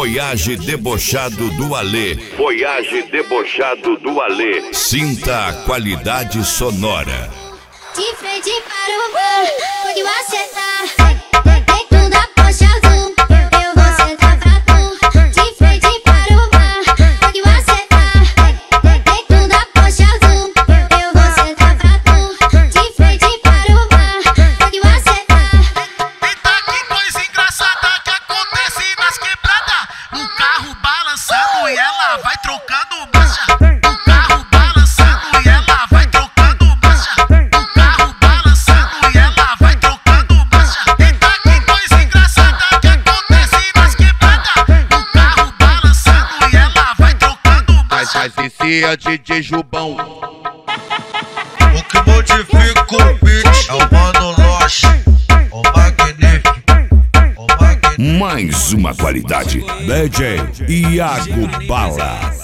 Voyage debochado do Alê. Voyage debochado do Alê. Sinta a qualidade sonora. De frente para o bar, onde você tá? Dentro da poxa azul, eu vou sentar pra tu. De frente para o bar, onde você tá? Dentro da poxa azul, eu vou sentar pra tu. De frente para o bar, onde você tá? Eita, que coisa engraçada que acontece nas quebradas. O carro balançando e ela vai trocando marcha. O carro balançando e ela vai trocando marcha. O carro balançando e ela vai trocando marcha. Eita, que coisa engraçada que acontece nas quebradas. O carro balançando e ela vai trocando marcha. Mas esse é DJ Jubão. O que modifica o beat é o Mano Loche, o magnífico, o magnífico. Mais uma qualidade. DJ Iago Bala.